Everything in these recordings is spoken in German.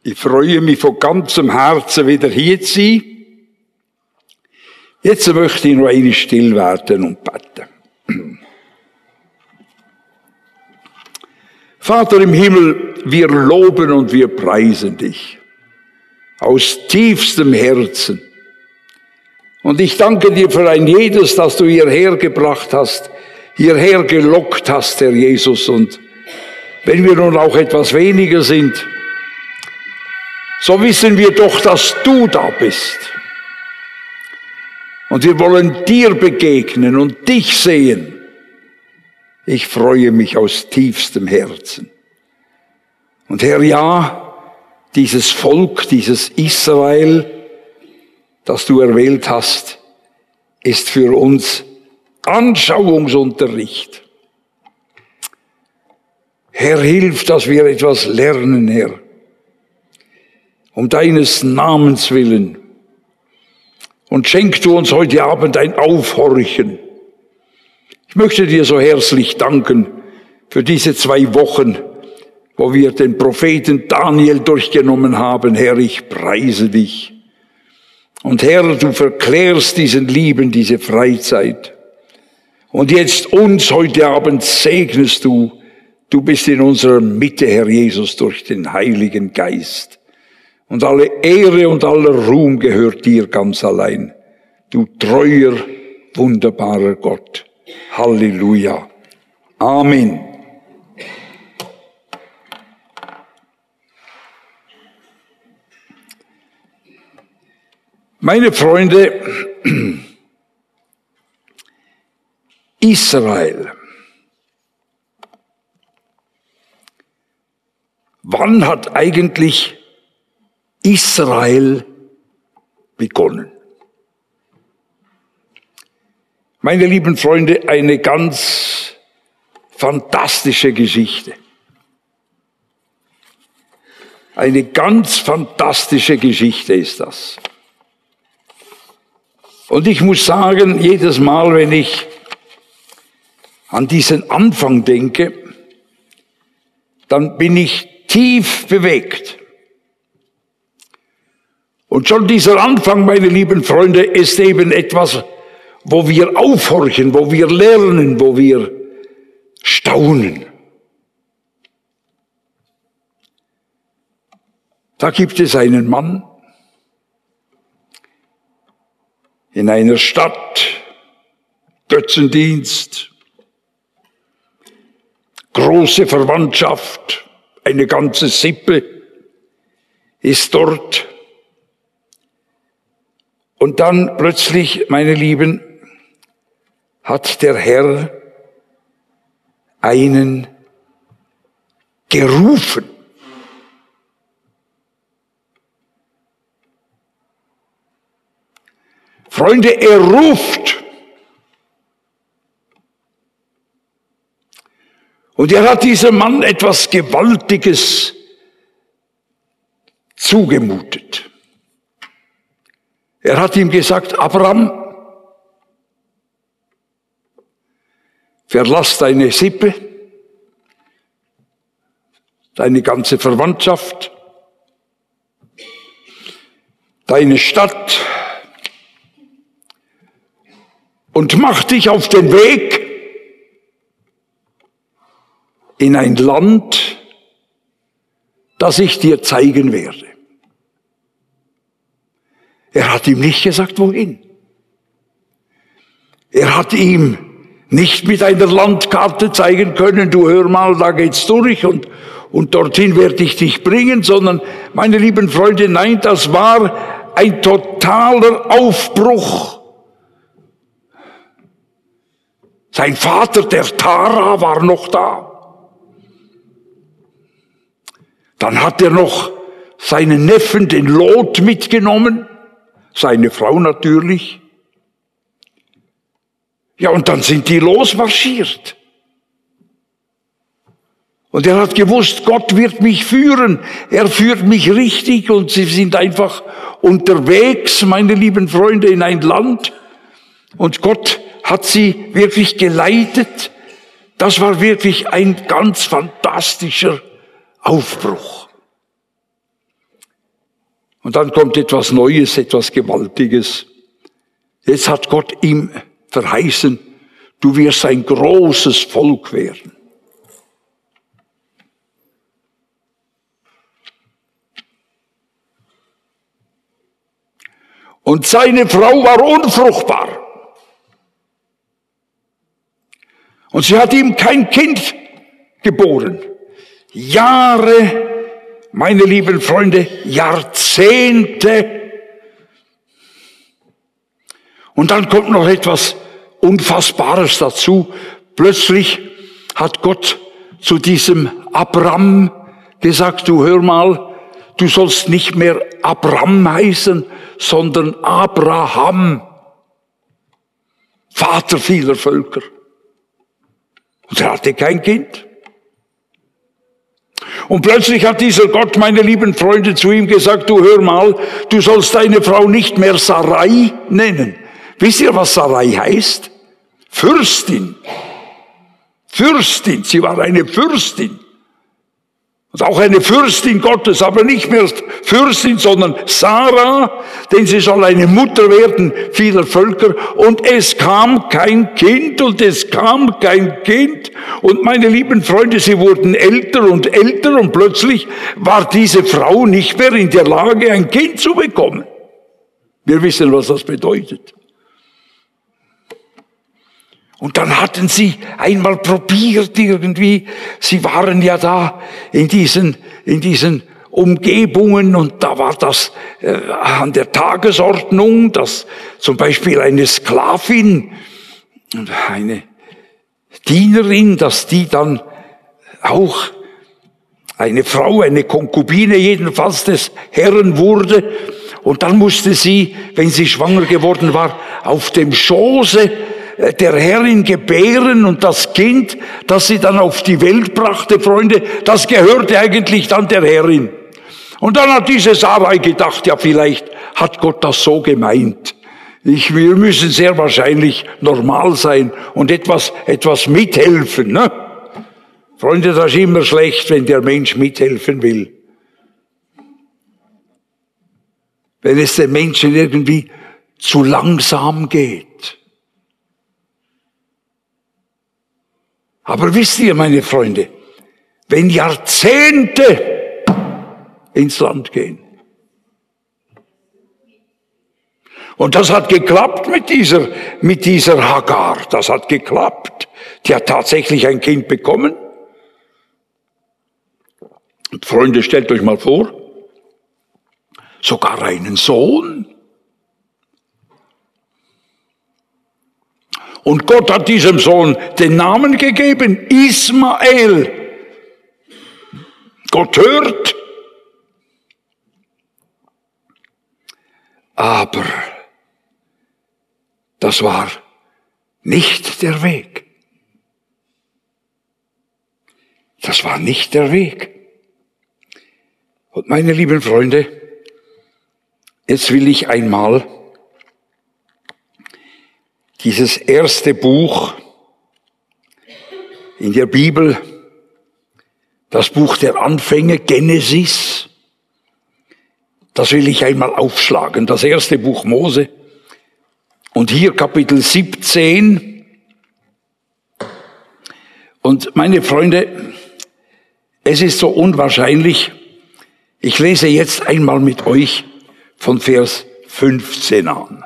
Ich freue mich von ganzem Herzen, wieder hier zu sein. Jetzt möchte ich noch einmal still werden und beten. Vater im Himmel, wir loben und wir preisen dich aus tiefstem Herzen. Und ich danke dir für ein jedes, das du hierher gebracht hast, hierher gelockt hast, Herr Jesus. Und wenn wir nun auch etwas weniger sind, so wissen wir doch, dass du da bist. Und wir wollen dir begegnen und dich sehen. Ich freue mich aus tiefstem Herzen. Und Herr, ja, dieses Volk, dieses Israel, das du erwählt hast, ist für uns Anschauungsunterricht. Herr, hilf, dass wir etwas lernen, Herr, um deines Namens willen. Und schenk du uns heute Abend ein Aufhorchen. Ich möchte dir so herzlich danken für diese 2 Wochen, wo wir den Propheten Daniel durchgenommen haben. Herr, ich preise dich. Und Herr, du verklärst diesen Lieben diese Freizeit. Und jetzt uns heute Abend segnest du. Du bist in unserer Mitte, Herr Jesus, durch den Heiligen Geist. Und alle Ehre und aller Ruhm gehört dir ganz allein. Du treuer, wunderbarer Gott. Halleluja. Amen. Meine Freunde, Israel. Wann hat eigentlich Israel begonnen? Meine lieben Freunde, eine ganz fantastische Geschichte. Eine ganz fantastische Geschichte ist das. Und ich muss sagen, jedes Mal, wenn ich an diesen Anfang denke, dann bin ich tief bewegt. Und schon dieser Anfang, meine lieben Freunde, ist eben etwas, wo wir aufhorchen, wo wir lernen, wo wir staunen. Da gibt es einen Mann in einer Stadt, Götzendienst, große Verwandtschaft, eine ganze Sippe ist dort. Und dann plötzlich, meine Lieben, hat der Herr einen gerufen. Freunde, er ruft. Und er hat diesem Mann etwas Gewaltiges zugemutet. Er hat ihm gesagt, Abraham, verlass deine Sippe, deine ganze Verwandtschaft, deine Stadt und mach dich auf den Weg in ein Land, das ich dir zeigen werde. Er hat ihm nicht gesagt, wohin. Er hat ihm nicht mit einer Landkarte zeigen können, du hör mal, da geht's durch und dorthin werde ich dich bringen, sondern, meine lieben Freunde, nein, das war ein totaler Aufbruch. Sein Vater, der Tara, war noch da. Dann hat er noch seinen Neffen, den Lot, mitgenommen. Seine Frau natürlich. Ja, und dann sind die losmarschiert. Und er hat gewusst, Gott wird mich führen. Er führt mich richtig und sie sind einfach unterwegs, meine lieben Freunde, in ein Land. Und Gott hat sie wirklich geleitet. Das war wirklich ein ganz fantastischer Aufbruch. Und dann kommt etwas Neues, etwas Gewaltiges. Jetzt hat Gott ihm verheißen, du wirst ein großes Volk werden. Und seine Frau war unfruchtbar. Und sie hat ihm kein Kind geboren. Jahre, meine lieben Freunde, Jahrzehnte. Und dann kommt noch etwas Unfassbares dazu. Plötzlich hat Gott zu diesem Abram gesagt, du hör mal, du sollst nicht mehr Abram heißen, sondern Abraham, Vater vieler Völker. Und er hatte kein Kind. Und plötzlich hat dieser Gott, meine lieben Freunde, zu ihm gesagt, du hör mal, du sollst deine Frau nicht mehr Sarai nennen. Wisst ihr, was Sarai heißt? Fürstin. Fürstin, sie war eine Fürstin. Und auch eine Fürstin Gottes, aber nicht mehr Fürstin, sondern Sarah, denn sie soll eine Mutter werden vieler Völker. Und es kam kein Kind und es kam kein Kind. Und meine lieben Freunde, sie wurden älter und älter und plötzlich war diese Frau nicht mehr in der Lage, ein Kind zu bekommen. Wir wissen, was das bedeutet. Und dann hatten sie einmal probiert irgendwie, sie waren ja da in diesen Umgebungen und da war das an der Tagesordnung, dass zum Beispiel eine Sklavin und eine Dienerin, dass die dann auch eine Frau, eine Konkubine jedenfalls des Herrn wurde. Und dann musste sie, wenn sie schwanger geworden war, auf dem Schoße der Herrin gebären und das Kind, das sie dann auf die Welt brachte, Freunde, das gehörte eigentlich dann der Herrin. Und dann hat diese Sarai gedacht, ja, vielleicht hat Gott das so gemeint. Wir müssen sehr wahrscheinlich normal sein und etwas mithelfen, ne? Freunde, das ist immer schlecht, wenn der Mensch mithelfen will. Wenn es den Menschen irgendwie zu langsam geht. Aber wisst ihr, meine Freunde, wenn Jahrzehnte ins Land gehen, und das hat geklappt mit dieser Hagar, das hat geklappt, die hat tatsächlich ein Kind bekommen. Und Freunde, stellt euch mal vor, sogar einen Sohn. Und Gott hat diesem Sohn den Namen gegeben, Ismael. Gott hört. Aber das war nicht der Weg. Das war nicht der Weg. Und meine lieben Freunde, jetzt will ich einmal dieses erste Buch in der Bibel, das Buch der Anfänge, Genesis, das will ich einmal aufschlagen, das erste Buch Mose. Und hier Kapitel 17. Und meine Freunde, es ist so unwahrscheinlich, ich lese jetzt einmal mit euch von Vers 15 an.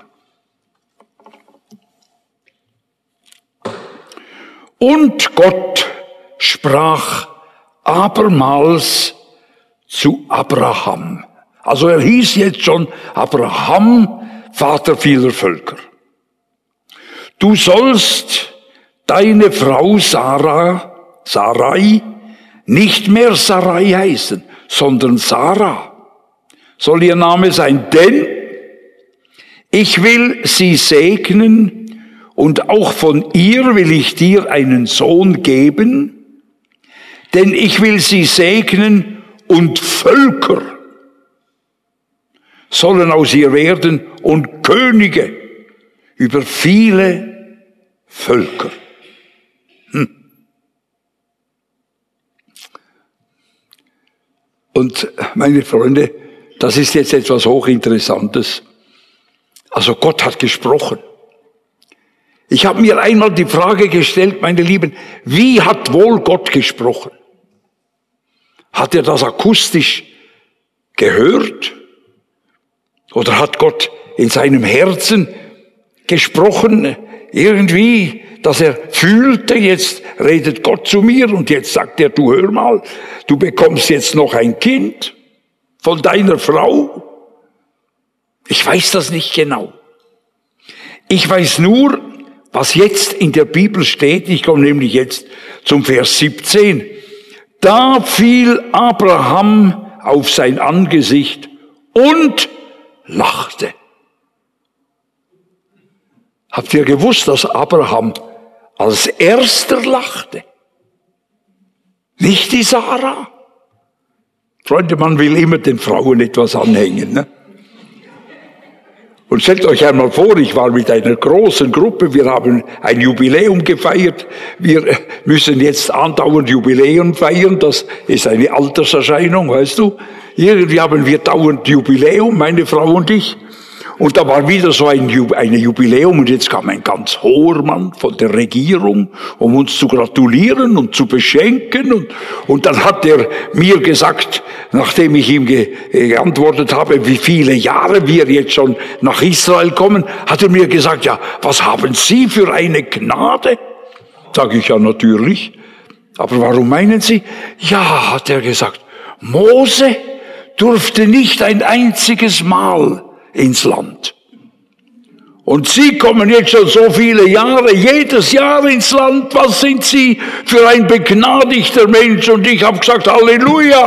Und Gott sprach abermals zu Abraham. Also er hieß jetzt schon Abraham, Vater vieler Völker. Du sollst deine Frau Sarai, nicht mehr Sarai heißen, sondern Sarah soll ihr Name sein, denn ich will sie segnen und auch von ihr will ich dir einen Sohn geben, denn ich will sie segnen und Völker sollen aus ihr werden und Könige über viele Völker. Und meine Freunde, das ist jetzt etwas Hochinteressantes. Also Gott hat gesprochen. Ich habe mir einmal die Frage gestellt, meine Lieben, wie hat wohl Gott gesprochen? Hat er das akustisch gehört? Oder hat Gott in seinem Herzen gesprochen, irgendwie, dass er fühlte, jetzt redet Gott zu mir und jetzt sagt er, du hör mal, du bekommst jetzt noch ein Kind von deiner Frau? Ich weiß das nicht genau. Ich weiß nur, was jetzt in der Bibel steht. Ich komme nämlich jetzt zum Vers 17. Da fiel Abraham auf sein Angesicht und lachte. Habt ihr gewusst, dass Abraham als erster lachte? Nicht die Sarah. Freunde, man will immer den Frauen etwas anhängen, ne? Und stellt euch einmal vor, ich war mit einer großen Gruppe, wir haben ein Jubiläum gefeiert. Wir müssen jetzt andauernd Jubiläum feiern, das ist eine Alterserscheinung, weißt du. Irgendwie haben wir dauernd Jubiläum, meine Frau und ich. Und da war wieder so eine Jubiläum und jetzt kam ein ganz hoher Mann von der Regierung, um uns zu gratulieren und zu beschenken. Und dann hat er mir gesagt, nachdem ich ihm geantwortet habe, wie viele Jahre wir jetzt schon nach Israel kommen, hat er mir gesagt, ja, was haben Sie für eine Gnade? Sag ich, ja, natürlich. Aber warum meinen Sie? Ja, hat er gesagt, Mose durfte nicht ein einziges Mal ins Land. Und Sie kommen jetzt schon so viele Jahre, jedes Jahr ins Land. Was sind Sie für ein begnadigter Mensch? Und ich habe gesagt, Halleluja.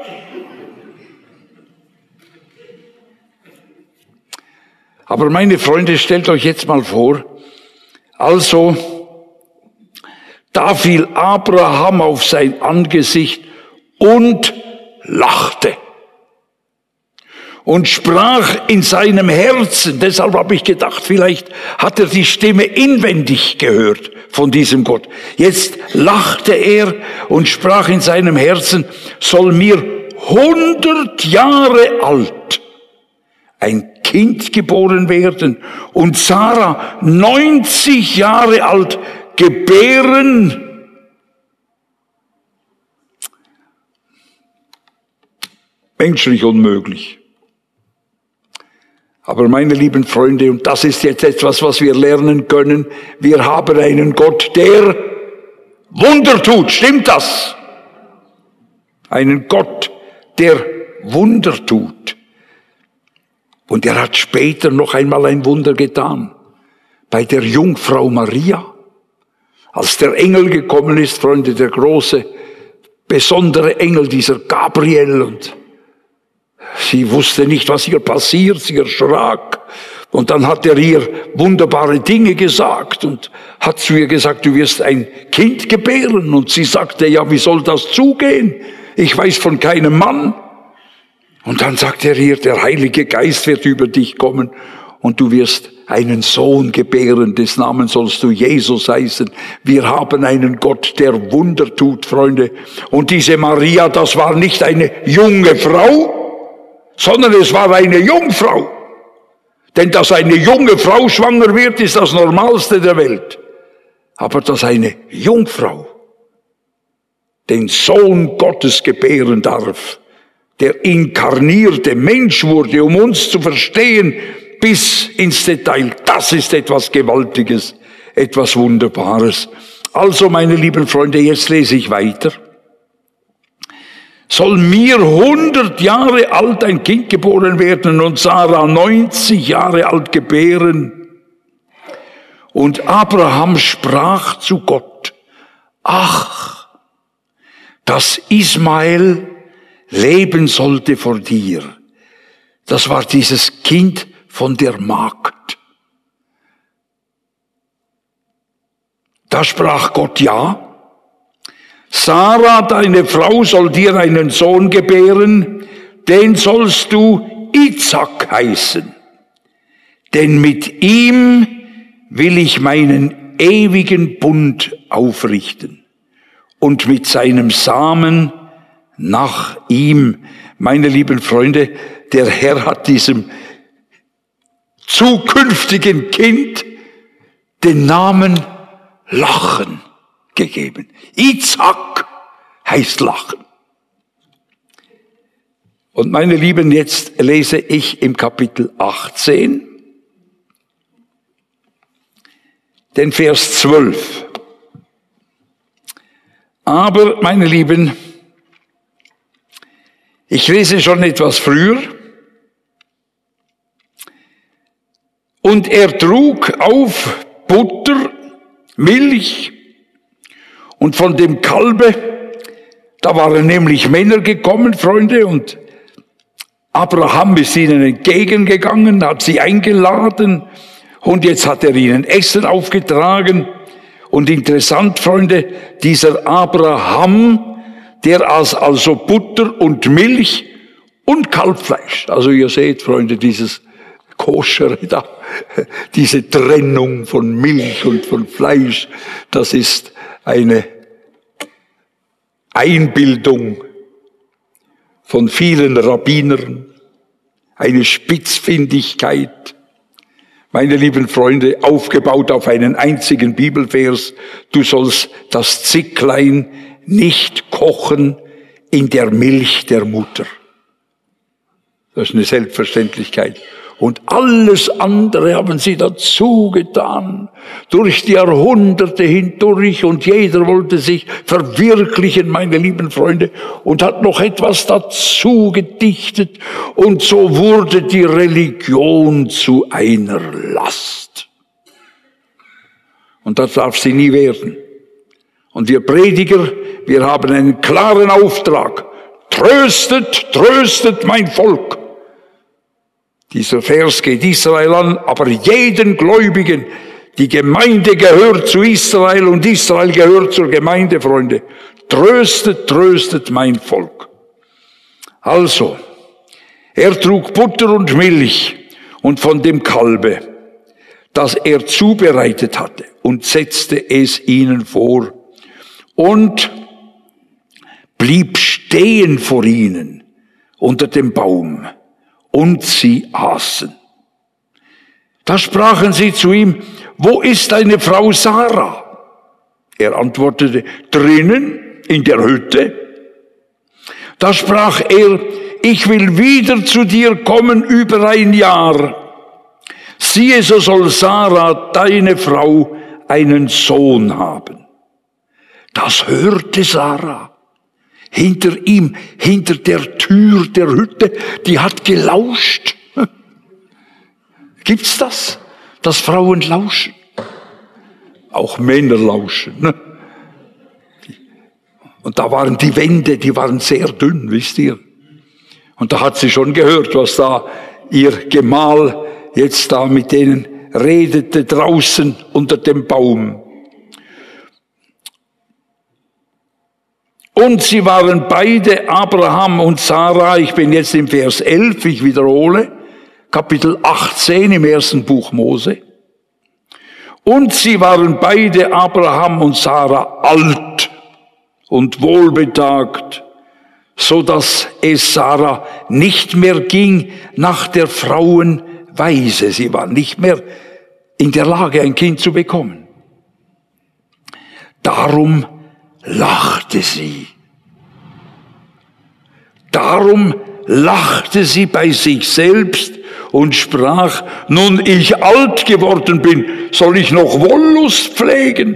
Aber meine Freunde, stellt euch jetzt mal vor, also, da fiel Abraham auf sein Angesicht und lachte. Und sprach in seinem Herzen, deshalb habe ich gedacht, vielleicht hat er die Stimme inwendig gehört von diesem Gott. Jetzt lachte er und sprach in seinem Herzen, soll mir 100 Jahre alt ein Kind geboren werden und Sarah 90 Jahre alt gebären? Menschlich unmöglich. Aber meine lieben Freunde, und das ist jetzt etwas, was wir lernen können, wir haben einen Gott, der Wunder tut. Stimmt das? Einen Gott, der Wunder tut. Und er hat später noch einmal ein Wunder getan. Bei der Jungfrau Maria. Als der Engel gekommen ist, Freunde, der große, besondere Engel, dieser Gabriel, und sie wusste nicht, was ihr passiert, sie erschrak. Und dann hat er ihr wunderbare Dinge gesagt und hat zu ihr gesagt, du wirst ein Kind gebären. Und sie sagte, ja, wie soll das zugehen? Ich weiß von keinem Mann. Und dann sagt er ihr, der Heilige Geist wird über dich kommen und du wirst einen Sohn gebären, des Namens sollst du Jesus heißen. Wir haben einen Gott, der Wunder tut, Freunde. Und diese Maria, das war nicht eine junge Frau, sondern es war eine Jungfrau. Denn dass eine junge Frau schwanger wird, ist das Normalste der Welt. Aber dass eine Jungfrau den Sohn Gottes gebären darf, der inkarnierte Mensch wurde, um uns zu verstehen bis ins Detail, das ist etwas Gewaltiges, etwas Wunderbares. Also, meine lieben Freunde, jetzt lese ich weiter. Soll mir 100 Jahre alt ein Kind geboren werden und Sarah 90 Jahre alt gebären? Und Abraham sprach zu Gott, ach, dass Ismael leben sollte vor dir. Das war dieses Kind von der Magd. Da sprach Gott, ja, Sarah, deine Frau, soll dir einen Sohn gebären, den sollst du Isaak heißen. Denn mit ihm will ich meinen ewigen Bund aufrichten und mit seinem Samen nach ihm. Meine lieben Freunde, der Herr hat diesem zukünftigen Kind den Namen Lachen gegeben. Itzhak heißt Lachen. Und meine Lieben, jetzt lese ich im Kapitel 18, den Vers 12. Aber, meine Lieben, ich lese schon etwas früher. Und er trug auf Butter, Milch und von dem Kalbe, da waren nämlich Männer gekommen, Freunde, und Abraham ist ihnen entgegengegangen, hat sie eingeladen und jetzt hat er ihnen Essen aufgetragen. Und interessant, Freunde, dieser Abraham, der aß also Butter und Milch und Kalbfleisch. Also ihr seht, Freunde, dieses Koschere da, diese Trennung von Milch und von Fleisch, das ist eine Einbildung von vielen Rabbinern, eine Spitzfindigkeit. Meine lieben Freunde, aufgebaut auf einen einzigen Bibelvers, du sollst das Zicklein nicht kochen in der Milch der Mutter. Das ist eine Selbstverständlichkeit. Und alles andere haben sie dazu getan, durch die Jahrhunderte hindurch, und jeder wollte sich verwirklichen, meine lieben Freunde, und hat noch etwas dazu gedichtet, und so wurde die Religion zu einer Last. Und das darf sie nie werden. Und wir Prediger, wir haben einen klaren Auftrag. Tröstet, tröstet mein Volk. Dieser Vers geht Israel an, aber jeden Gläubigen, die Gemeinde gehört zu Israel und Israel gehört zur Gemeinde, Freunde. Tröstet, tröstet mein Volk. Also, er trug Butter und Milch und von dem Kalbe, das er zubereitet hatte, und setzte es ihnen vor und blieb stehen vor ihnen unter dem Baum. Und sie aßen. Da sprachen sie zu ihm, wo ist deine Frau Sarah? Er antwortete, drinnen in der Hütte. Da sprach er, ich will wieder zu dir kommen über ein Jahr. Siehe, so soll Sarah, deine Frau, einen Sohn haben. Das hörte Sarah. Hinter ihm, hinter der Tür der Hütte, die hat gelauscht. Gibt's das? Dass Frauen lauschen? Auch Männer lauschen. Ne? Und da waren die Wände, die waren sehr dünn, wisst ihr? Und da hat sie schon gehört, was da ihr Gemahl jetzt da mit denen redete draußen unter dem Baum. Und sie waren beide, Abraham und Sarah, ich bin jetzt im Vers 11, ich wiederhole, Kapitel 18 im ersten Buch Mose. Und sie waren beide, Abraham und Sarah, alt und wohlbetagt, so dass es Sarah nicht mehr ging nach der Frauenweise. Sie war nicht mehr in der Lage, ein Kind zu bekommen. Darum lachte sie. Darum lachte sie bei sich selbst und sprach, nun ich alt geworden bin, soll ich noch Wollust pflegen?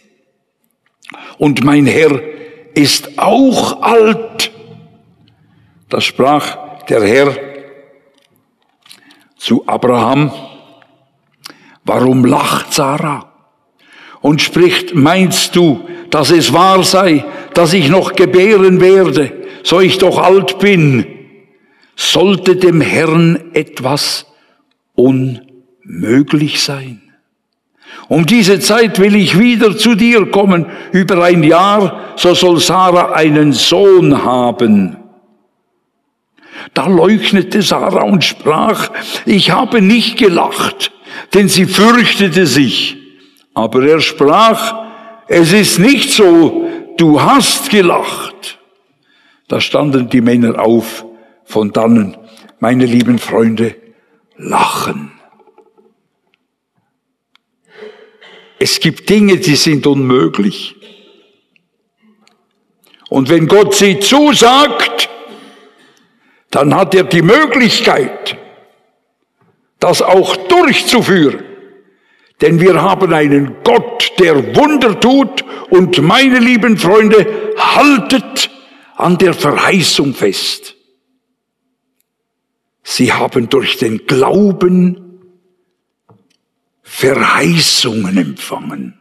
Und mein Herr ist auch alt. Da sprach der Herr zu Abraham, warum lacht Sarah? Und spricht, meinst du, dass es wahr sei, dass ich noch gebären werde, so ich doch alt bin? Sollte dem Herrn etwas unmöglich sein? Um diese Zeit will ich wieder zu dir kommen, über ein Jahr, so soll Sarah einen Sohn haben. Da leugnete Sarah und sprach, ich habe nicht gelacht, denn sie fürchtete sich. Aber er sprach, es ist nicht so, du hast gelacht. Da standen die Männer auf von dannen, meine lieben Freunde, lachen. Es gibt Dinge, die sind unmöglich. Und wenn Gott sie zusagt, dann hat er die Möglichkeit, das auch durchzuführen. Denn wir haben einen Gott, der Wunder tut. Und meine lieben Freunde, haltet an der Verheißung fest. Sie haben durch den Glauben Verheißungen empfangen.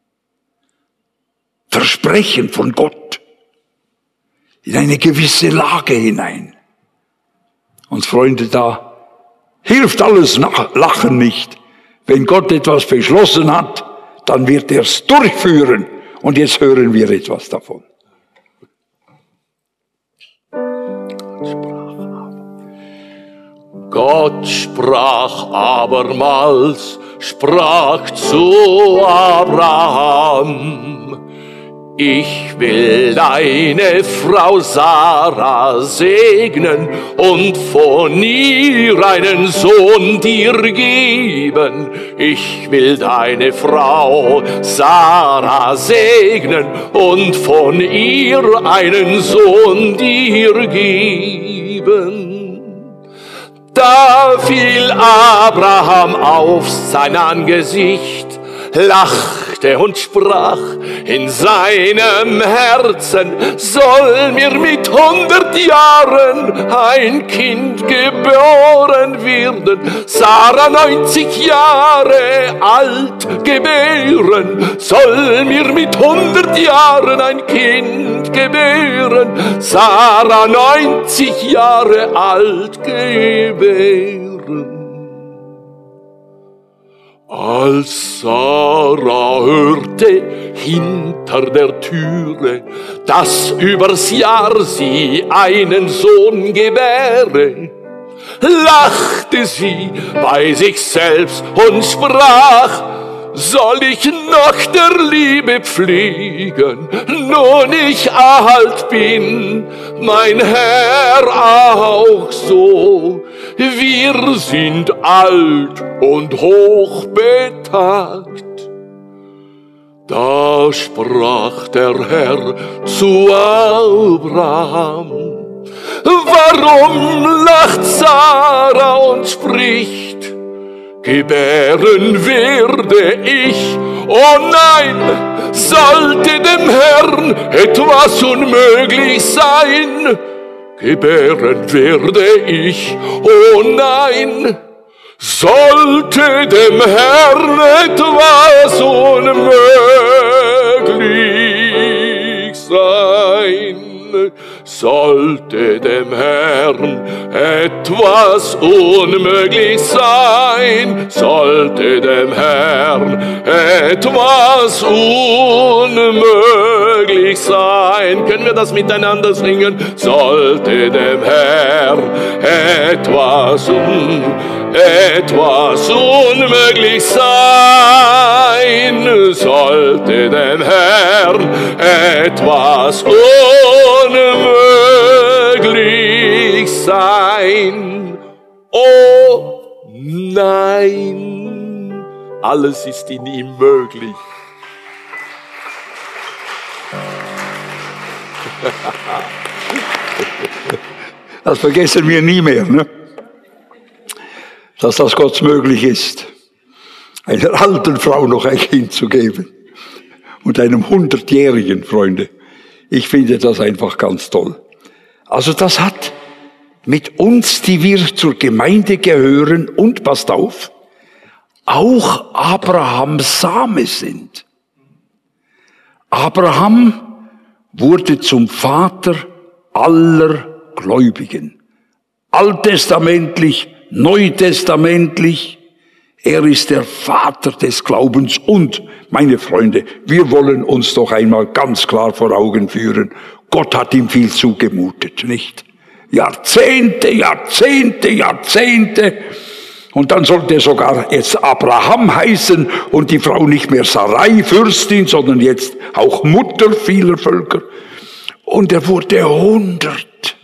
Versprechen von Gott in eine gewisse Lage hinein. Und Freunde, da hilft alles Lachen nicht. Wenn Gott etwas beschlossen hat, dann wird er es durchführen. Und jetzt hören wir etwas davon. Gott sprach abermals, sprach zu Abraham: Ich will deine Frau Sarah segnen und von ihr einen Sohn dir geben. Ich will deine Frau Sarah segnen und von ihr einen Sohn dir geben. Da fiel Abraham auf sein Angesicht, lachte und sprach in seinem Herzen: Soll mir mit 100 Jahren ein Kind geboren werden, Sarah 90 Jahre alt gebären? Soll mir mit 100 Jahren ein Kind gebären, Sarah 90 Jahre alt gebären? Als Sarah hörte hinter der Türe, dass übers Jahr sie einen Sohn gebäre, lachte sie bei sich selbst und sprach: Soll ich noch der Liebe pflegen, nun ich alt bin, mein Herr auch so? Wir sind alt und hochbetagt. Da sprach der Herr zu Abraham: Warum lacht Sarah und spricht: Gebären werde ich? Oh nein, sollte dem Herrn etwas unmöglich sein? Gebären werde ich, oh nein, sollte dem Herrn etwas unmöglich sein. Sollte dem Herrn etwas unmöglich sein, sollte dem Herrn etwas unmöglich sein. Können wir das miteinander singen? Sollte dem Herrn etwas unmöglich sein, sollte dem Herrn etwas unmöglich sein. Oh nein, alles ist in ihm möglich. Das vergessen wir nie mehr, ne? Dass das Gott möglich ist, einer alten Frau noch ein Kind zu geben und einem 100-Jährigen, Freunde. Ich finde das einfach ganz toll. Also das hat mit uns, die wir zur Gemeinde gehören und, passt auf, auch Abrahams Same sind. Abraham wurde zum Vater aller Gläubigen. Alttestamentlich, neutestamentlich. Er ist der Vater des Glaubens. Und, meine Freunde, wir wollen uns doch einmal ganz klar vor Augen führen, Gott hat ihm viel zugemutet, nicht? Jahrzehnte. Und dann sollte er sogar jetzt Abraham heißen und die Frau nicht mehr Sarai, Fürstin, sondern jetzt auch Mutter vieler Völker. und er wurde 100.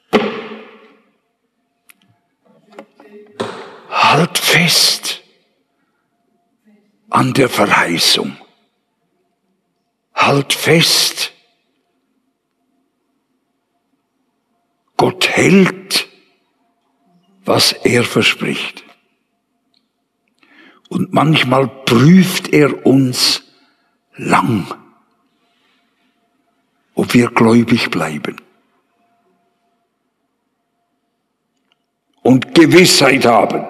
Halt fest an der Verheißung. Halt fest. Gott hält, was er verspricht. Und manchmal prüft er uns lang, ob wir gläubig bleiben. Und Gewissheit haben,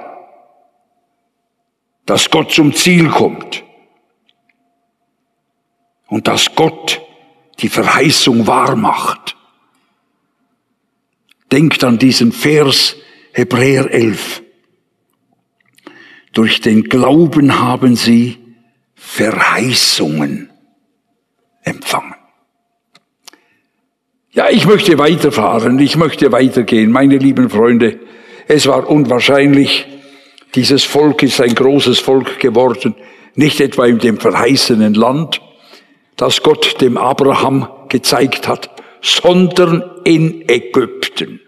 dass Gott zum Ziel kommt. Und dass Gott die Verheißung wahr macht. Denkt an diesen Vers Hebräer 11. Durch den Glauben haben sie Verheißungen empfangen. Ja, ich möchte weiterfahren, ich möchte weitergehen, meine lieben Freunde. Es war unwahrscheinlich, dieses Volk ist ein großes Volk geworden, nicht etwa in dem verheißenen Land, das Gott dem Abraham gezeigt hat, sondern in Ägypten.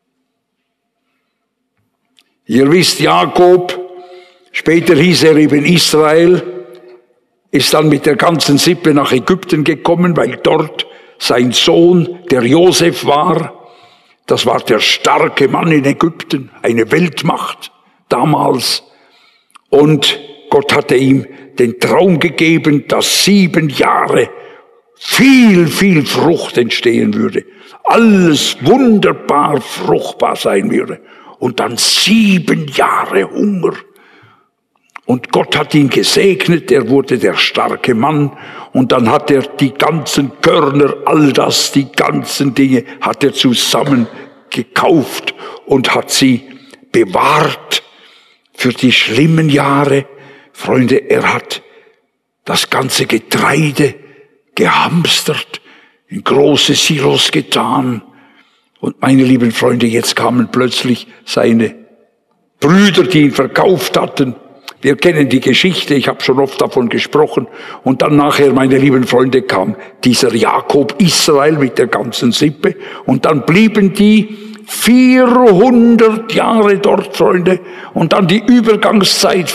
Ihr wisst, Jakob, später hieß er eben Israel, ist dann mit der ganzen Sippe nach Ägypten gekommen, weil dort sein Sohn, der Josef war. Das war der starke Mann in Ägypten, eine Weltmacht damals. Und Gott hatte ihm den Traum gegeben, dass 7 Jahre viel Frucht entstehen würde. Alles wunderbar fruchtbar sein würde. Und dann 7 Jahre Hunger. Und Gott hat ihn gesegnet, er wurde der starke Mann. Und dann hat er die ganzen Körner, all das, die ganzen Dinge, hat er zusammen gekauft und hat sie bewahrt für die schlimmen Jahre. Freunde, er hat das ganze Getreide gehamstert, in große Silos getan. Und meine lieben Freunde, jetzt kamen plötzlich seine Brüder, die ihn verkauft hatten. Wir kennen die Geschichte, ich habe schon oft davon gesprochen. Und dann nachher, meine lieben Freunde, kam dieser Jakob Israel mit der ganzen Sippe. Und dann blieben die 400 Jahre dort, Freunde. Und dann die Übergangszeit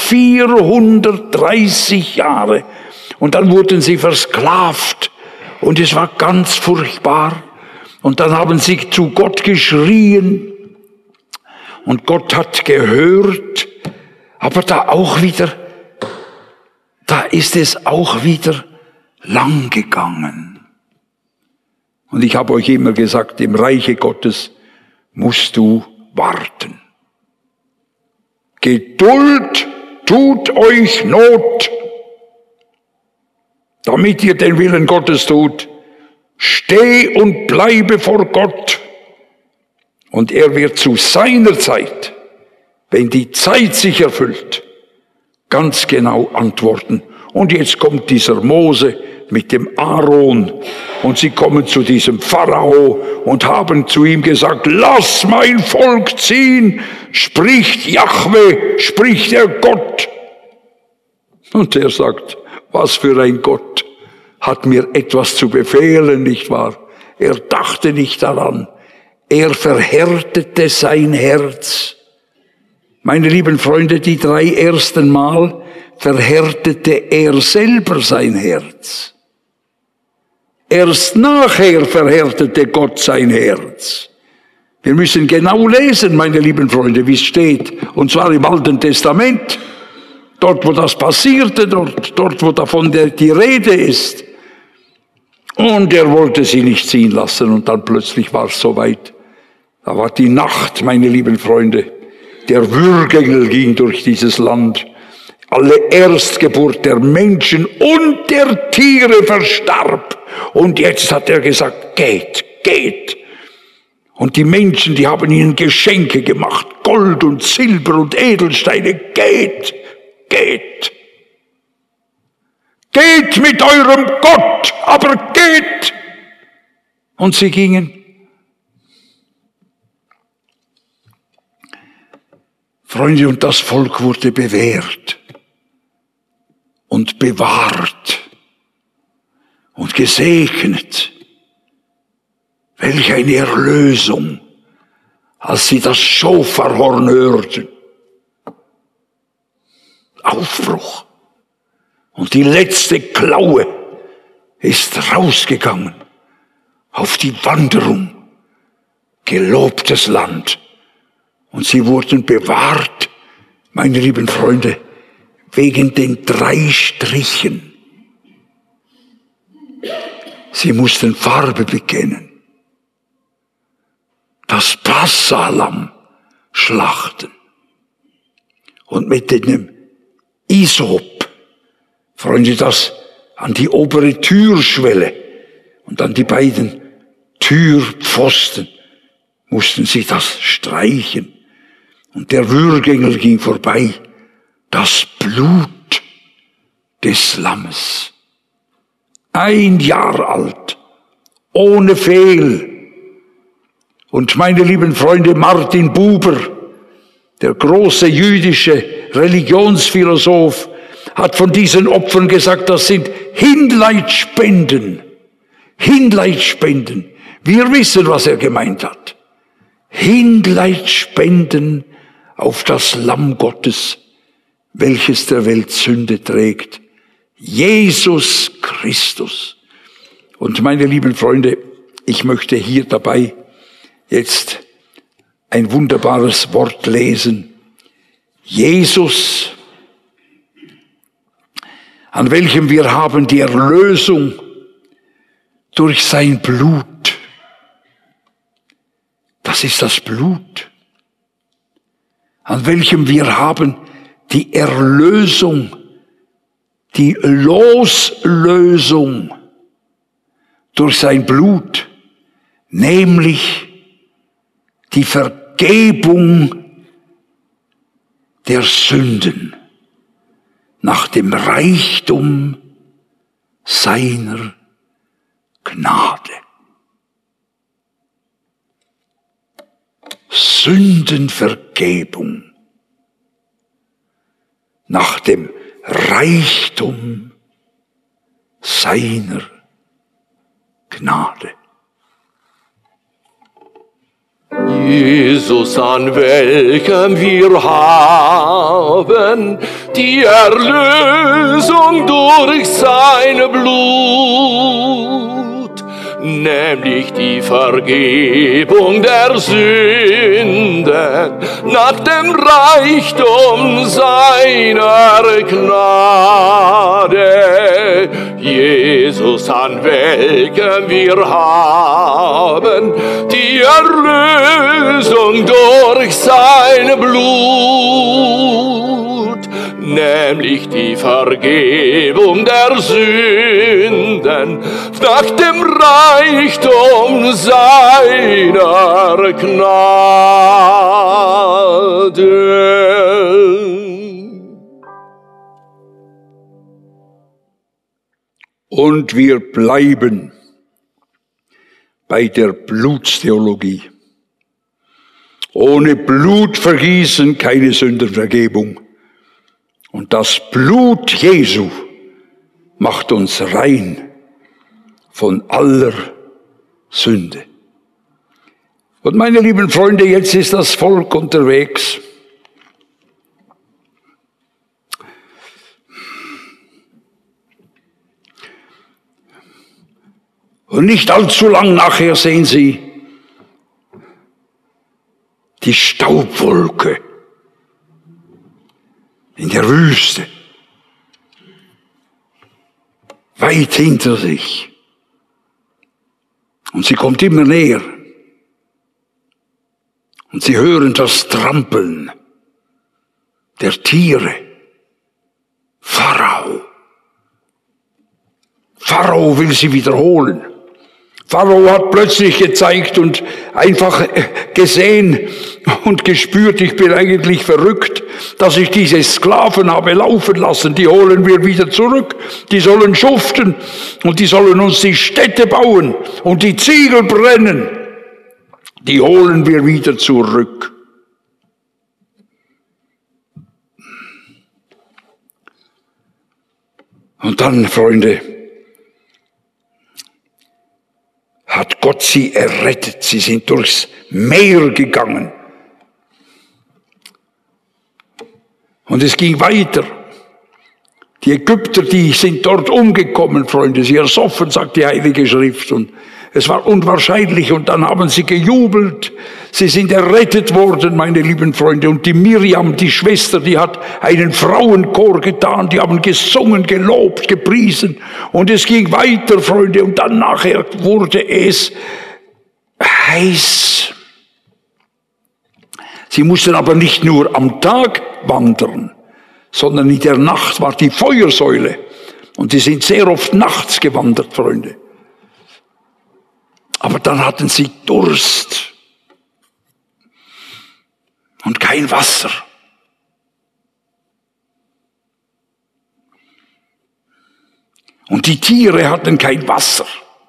430 Jahre. Und dann wurden sie versklavt. Und es war ganz furchtbar. Und dann haben sie zu Gott geschrien. Und Gott hat gehört. Aber da ist es auch wieder lang gegangen. Und ich habe euch immer gesagt, im Reiche Gottes musst du warten. Geduld tut euch Not, damit ihr den Willen Gottes tut. Steh und bleibe vor Gott. Und er wird zu seiner Zeit, wenn die Zeit sich erfüllt, ganz genau antworten. Und jetzt kommt dieser Mose mit dem Aaron und sie kommen zu diesem Pharao und haben zu ihm gesagt, lass mein Volk ziehen, spricht Jahwe, spricht der Gott. Und er sagt, was für ein Gott hat mir etwas zu befehlen, nicht wahr? Er dachte nicht daran, er verhärtete sein Herz. Meine lieben Freunde, die 3 ersten Mal verhärtete er selber sein Herz. Erst nachher verhärtete Gott sein Herz. Wir müssen genau lesen, meine lieben Freunde, wie es steht. Und zwar im Alten Testament. Dort, wo das passierte, dort, wo davon die Rede ist. Und er wollte sie nicht ziehen lassen. Und dann plötzlich war es soweit. Da war die Nacht, meine lieben Freunde. Der Würgengel ging durch dieses Land. Alle Erstgeburt der Menschen und der Tiere verstarb. Und jetzt hat er gesagt, geht. Und die Menschen, die haben ihnen Geschenke gemacht. Gold und Silber und Edelsteine. Geht. Geht mit eurem Gott, aber geht. Und sie gingen. Freunde, und das Volk wurde bewährt und bewahrt und gesegnet. Welch eine Erlösung, als sie das Schofarhorn hörten. Aufbruch. Und die letzte Klaue ist rausgegangen auf die Wanderung. Gelobtes Land. Und sie wurden bewahrt, meine lieben Freunde, wegen den 3 Strichen. Sie mussten Farbe bekennen. Das Passalamm schlachten. Und mit dem Isop, Freunde, das an die obere Türschwelle und an die beiden Türpfosten mussten sie das streichen. Und der Würgengel ging vorbei. Das Blut des Lammes. 1 Jahr alt, ohne Fehl. Und meine lieben Freunde, Martin Buber, der große jüdische Religionsphilosoph, hat von diesen Opfern gesagt, das sind Hinleitspenden. Hinleitspenden. Wir wissen, was er gemeint hat. Hinleitspenden auf das Lamm Gottes, welches der Welt Sünde trägt. Jesus Christus. Und meine lieben Freunde, ich möchte hier dabei jetzt ein wunderbares Wort lesen. Jesus, an welchem wir haben die Erlösung durch sein Blut. Das ist das Blut, an welchem wir haben die Erlösung, die Loslösung durch sein Blut, nämlich die Vergebung der Sünden nach dem Reichtum seiner Gnade. Sündenvergebung nach dem Reichtum seiner Gnade. Jesus, an welchem wir haben die Erlösung durch sein Blut, nämlich die Vergebung der Sünden nach dem Reichtum seiner Gnade. Jesus, an welchem wir haben die Erlösung durch sein Blut, nämlich die Vergebung der Sünden nach dem Reichtum seiner Gnade. Und wir bleiben bei der Blutstheologie. Ohne Blutvergießen keine Sündenvergebung. Und das Blut Jesu macht uns rein von aller Sünde. Und meine lieben Freunde, jetzt ist das Volk unterwegs. Und nicht allzu lang nachher sehen Sie die Staubwolke in der Wüste, weit hinter sich. Und sie kommt immer näher. Und sie hören das Trampeln der Tiere. Pharao will sie wiederholen. Pharao hat plötzlich gezeigt und einfach gesehen und gespürt, ich bin eigentlich verrückt, dass ich diese Sklaven habe laufen lassen. Die holen wir wieder zurück. Die sollen schuften und die sollen uns die Städte bauen und die Ziegel brennen. Die holen wir wieder zurück. Und dann, Freunde, hat Gott sie errettet. Sie sind durchs Meer gegangen. Und es ging weiter. Die Ägypter, die sind dort umgekommen, Freunde. Sie ersoffen, sagt die Heilige Schrift. Und es war unwahrscheinlich. Und dann haben sie gejubelt. Sie sind errettet worden, meine lieben Freunde. Und die Miriam, die Schwester, die hat einen Frauenchor getan. Die haben gesungen, gelobt, gepriesen. Und es ging weiter, Freunde. Und dann nachher wurde es heiß. Sie mussten aber nicht nur am Tag wandern, sondern in der Nacht war die Feuersäule. Und sie sind sehr oft nachts gewandert, Freunde. Aber dann hatten sie Durst und kein Wasser. Und die Tiere hatten kein Wasser.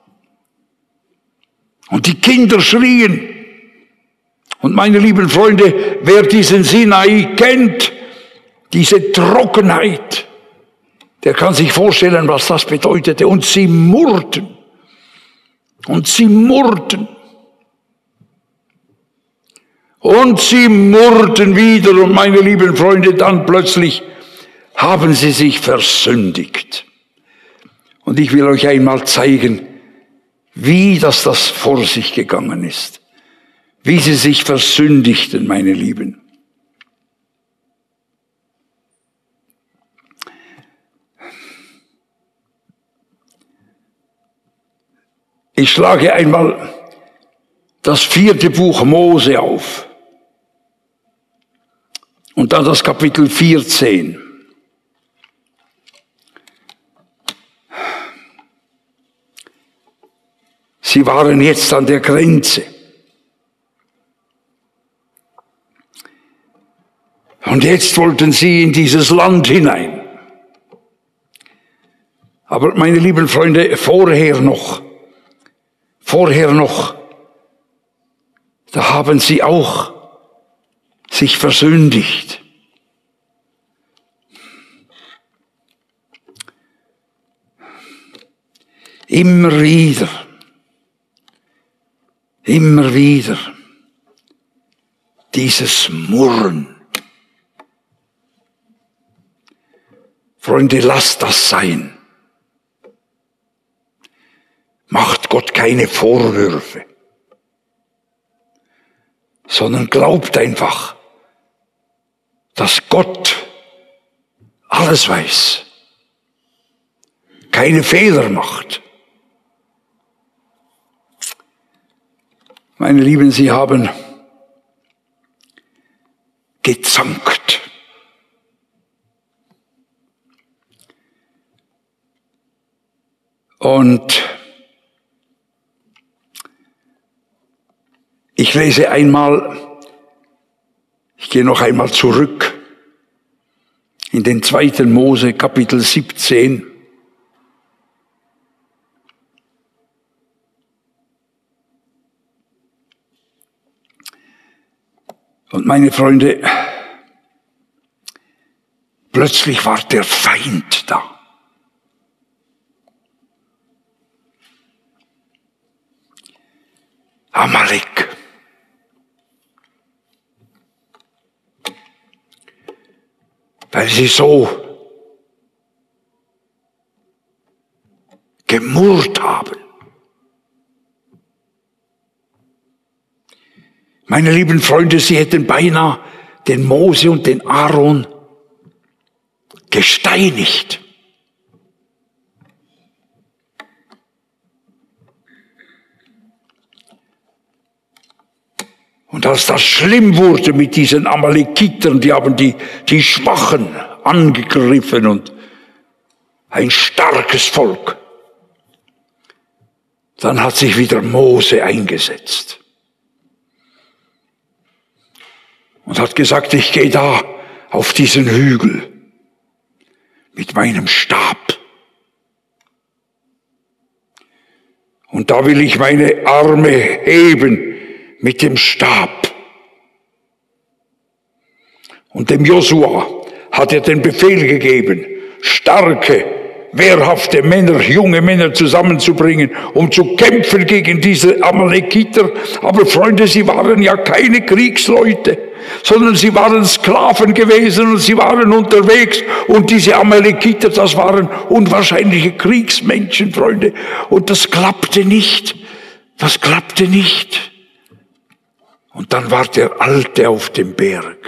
Und die Kinder schrien. Und meine lieben Freunde, wer diesen Sinai kennt, diese Trockenheit, der kann sich vorstellen, was das bedeutete. Und sie murrten. Und sie murrten. Und sie murrten wieder. Und meine lieben Freunde, dann plötzlich haben sie sich versündigt. Und ich will euch einmal zeigen, wie das vor sich gegangen ist. Wie sie sich versündigten, meine Lieben. Ich schlage einmal das 4. Buch Mose auf und dann das Kapitel 14. Sie waren jetzt an der Grenze. Und jetzt wollten sie in dieses Land hinein. Aber meine lieben Freunde, vorher noch, da haben sie auch sich versündigt. Immer wieder dieses Murren. Freunde, lasst das sein. Macht Gott keine Vorwürfe, sondern glaubt einfach, dass Gott alles weiß, keine Fehler macht. Meine Lieben, sie haben gezankt. Und ich lese einmal, ich gehe noch einmal zurück in den 2. Mose, Kapitel 17. Und meine Freunde, plötzlich war der Feind da. Amalek. Weil sie so gemurrt haben. Meine lieben Freunde, sie hätten beinahe den Mose und den Aaron gesteinigt. Und als das schlimm wurde mit diesen Amalekitern, die haben die Schwachen angegriffen und ein starkes Volk, dann hat sich wieder Mose eingesetzt und hat gesagt, ich gehe da auf diesen Hügel mit meinem Stab. Und da will ich meine Arme heben mit dem Stab. Und dem Josua hat er den Befehl gegeben, starke wehrhafte Männer, junge Männer zusammenzubringen, um zu kämpfen gegen diese Amalekiter. Aber Freunde, sie waren ja keine Kriegsleute, sondern sie waren Sklaven gewesen und sie waren unterwegs. Und diese Amalekiter, das waren unwahrscheinliche Kriegsmenschen, Freunde. Und das klappte nicht. Das klappte nicht. Und dann war der Alte auf dem Berg.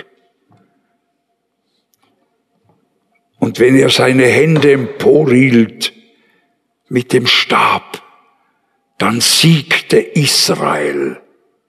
Und wenn er seine Hände emporhielt mit dem Stab, dann siegte Israel.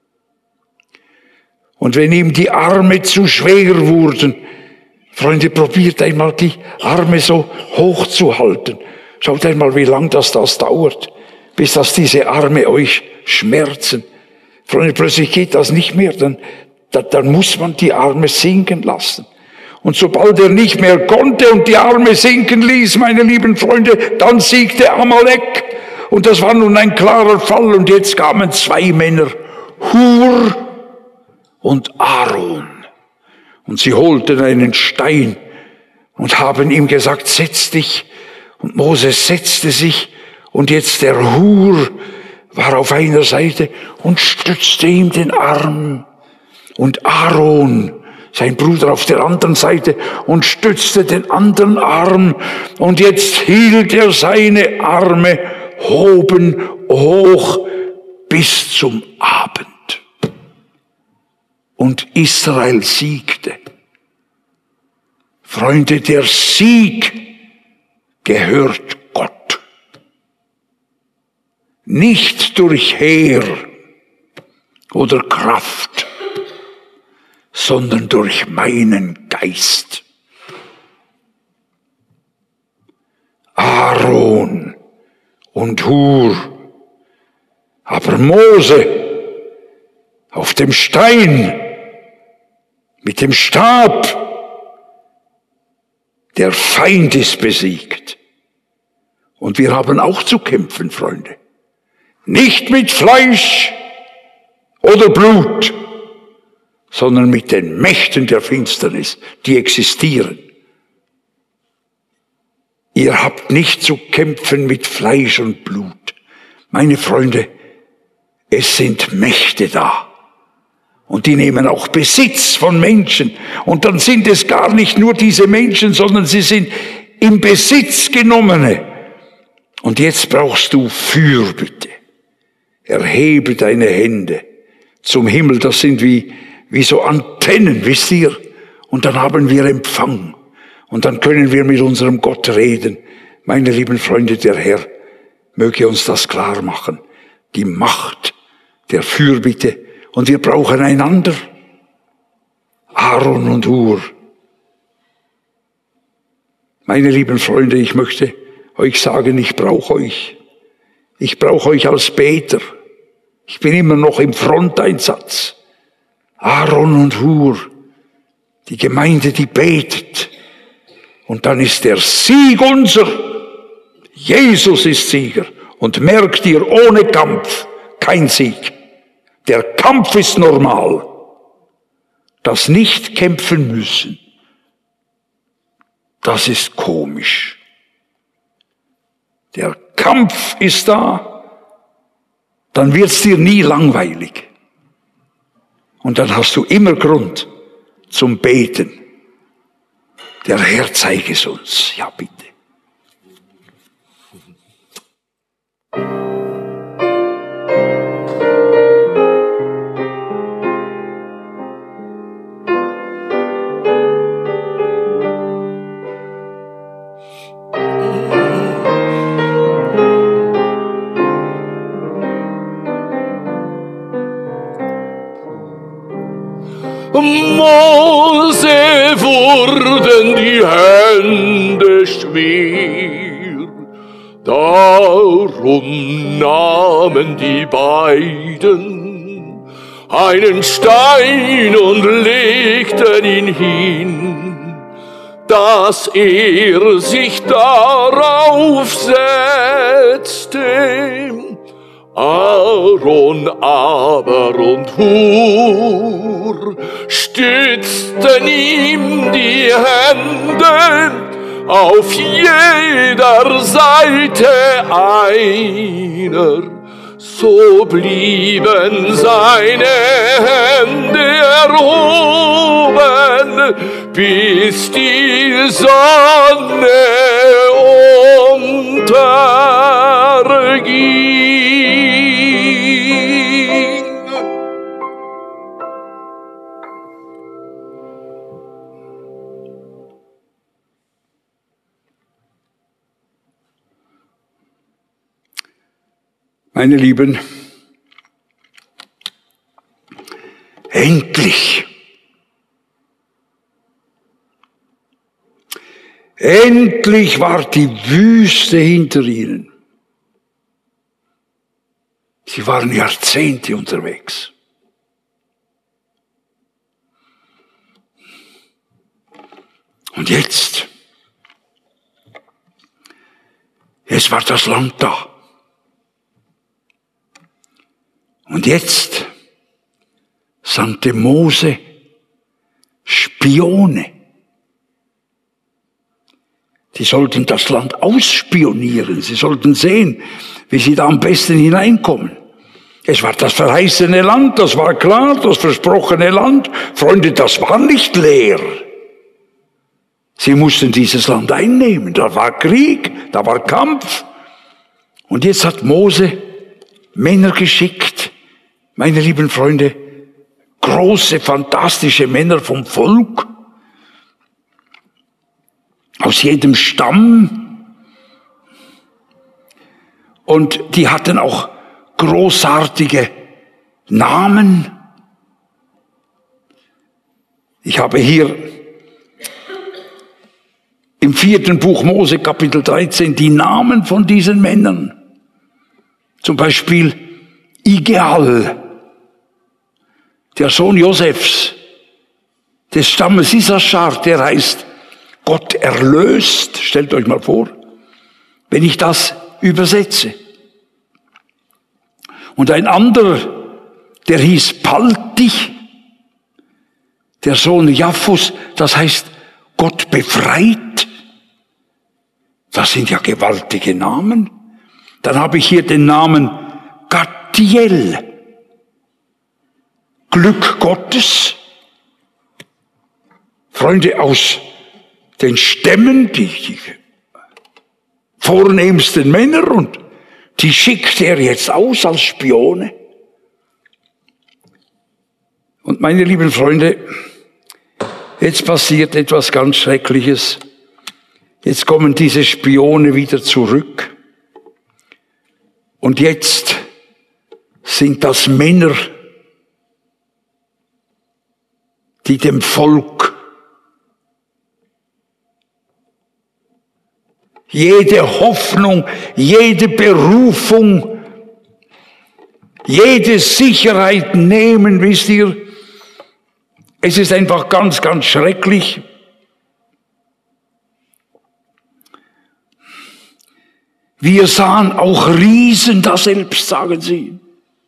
Und wenn ihm die Arme zu schwer wurden, Freunde, probiert einmal die Arme so hoch zu halten. Schaut einmal, wie lang das dauert, bis dass diese Arme euch schmerzen. Freunde, plötzlich geht das nicht mehr, dann muss man die Arme sinken lassen. Und sobald er nicht mehr konnte und die Arme sinken ließ, meine lieben Freunde, dann siegte Amalek. Und das war nun ein klarer Fall. Und jetzt kamen zwei Männer, Hur und Aaron. Und sie holten einen Stein und haben ihm gesagt, setz dich. Und Moses setzte sich. Und jetzt der Hur war auf einer Seite und stützte ihm den Arm. Und Aaron, sein Bruder, auf der anderen Seite und stützte den anderen Arm. Und jetzt hielt er seine Arme hoben hoch bis zum Abend. Und Israel siegte. Freunde, der Sieg gehört Gott. Nicht durch Heer oder Kraft, sondern durch meinen Geist. Aaron und Hur, aber Mose auf dem Stein mit dem Stab, der Feind ist besiegt. Und wir haben auch zu kämpfen, Freunde. Nicht mit Fleisch oder Blut, sondern mit den Mächten der Finsternis, die existieren. Ihr habt nicht zu kämpfen mit Fleisch und Blut. Meine Freunde, es sind Mächte da. Und die nehmen auch Besitz von Menschen. Und dann sind es gar nicht nur diese Menschen, sondern sie sind im Besitz genommene. Und jetzt brauchst du Fürbitte. Erhebe deine Hände zum Himmel. Das sind wie so Antennen, wisst ihr? Und dann haben wir Empfang. Und dann können wir mit unserem Gott reden. Meine lieben Freunde, der Herr möge uns das klar machen. Die Macht der Fürbitte. Und wir brauchen einander. Aaron und Hur. Meine lieben Freunde, ich möchte euch sagen, ich brauche euch. Ich brauche euch als Beter. Ich bin immer noch im Fronteinsatz. Aaron und Hur, die Gemeinde, die betet. Und dann ist der Sieg unser. Jesus ist Sieger. Und merkt ihr, ohne Kampf kein Sieg. Der Kampf ist normal. Das nicht kämpfen müssen, das ist komisch. Der Kampf ist da, dann wird's dir nie langweilig. Und dann hast du immer Grund zum Beten. Der Herr zeige es uns. Ja, bitte. Mose wurden die Hände schwer, darum nahmen die beiden einen Stein und legten ihn hin, dass er sich darauf setzte. Aaron aber und Hur stützten ihm die Hände auf jeder Seite einer. So blieben seine Hände erhoben, bis die Sonne unterging. Meine Lieben, endlich war die Wüste hinter ihnen. Sie waren Jahrzehnte unterwegs. Und jetzt war das Land da. Und jetzt sandte Mose Spione. Die sollten das Land ausspionieren. Sie sollten sehen, wie sie da am besten hineinkommen. Es war das verheißene Land, das war klar, das versprochene Land. Freunde, das war nicht leer. Sie mussten dieses Land einnehmen. Da war Krieg, da war Kampf. Und jetzt hat Mose Männer geschickt, meine lieben Freunde, große, fantastische Männer vom Volk, aus jedem Stamm. Und die hatten auch großartige Namen. Ich habe hier im 4. Buch Mose, Kapitel 13, die Namen von diesen Männern. Zum Beispiel Igeal, der Sohn Josefs, des Stammes Issachar, der heißt Gott erlöst. Stellt euch mal vor, wenn ich das übersetze. Und ein anderer, der hieß Palti, der Sohn Japhus, das heißt Gott befreit. Das sind ja gewaltige Namen. Dann habe ich hier den Namen Gaddiel, Glück Gottes. Freunde, aus den Stämmen, die vornehmsten Männer, und die schickt er jetzt aus als Spione. Und meine lieben Freunde, jetzt passiert etwas ganz Schreckliches. Jetzt kommen diese Spione wieder zurück. Und jetzt sind das Männer, die dem Volk jede Hoffnung, jede Berufung, jede Sicherheit nehmen, wisst ihr? Es ist einfach ganz, ganz schrecklich. Wir sahen auch Riesen daselbst, sagen sie.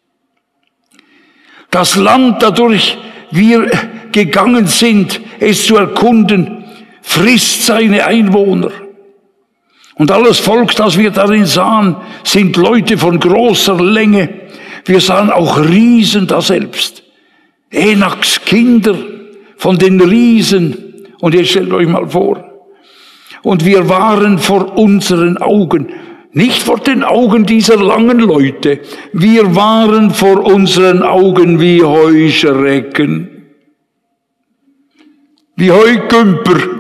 Das Land, dadurch wir gegangen sind, es zu erkunden, frisst seine Einwohner. Und alles Volk, das wir darin sahen, sind Leute von großer Länge. Wir sahen auch Riesen daselbst. Enaks Kinder von den Riesen. Und jetzt stellt euch mal vor. Und wir waren vor unseren Augen, nicht vor den Augen dieser langen Leute, wir waren vor unseren Augen wie Heuschrecken, wie Heugümper.